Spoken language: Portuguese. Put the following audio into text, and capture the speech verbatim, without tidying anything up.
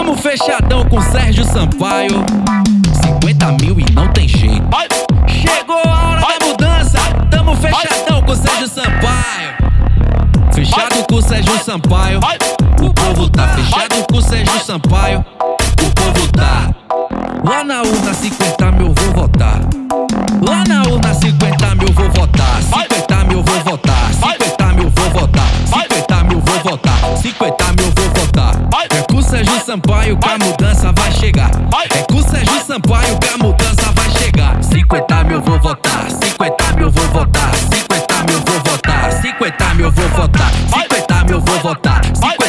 Tamo fechadão com Sérgio Sampaio. Cinquenta mil e não tem jeito. Chegou a hora da mudança. Tamo fechadão com Sérgio Sampaio. Fechado com Sérgio Sampaio. O povo tá fechado com Sérgio Sampaio. O povo tá. Lá na urna cinquenta mil vou votar. Lá na urna cinquenta mil vou votar. Cinquenta mil vou votar. Cinquenta mil vou votar. Cinquenta mil vou votar. Cinquenta mil vou votar. É com Sérgio Sampaio que a mudança vai chegar. É com Sérgio Sampaio que a mudança vai chegar. Cinquenta mil vou votar. Cinquenta mil vou votar. Cinquenta mil vou votar. Cinquenta mil vou votar. Cinquenta mil vou votar.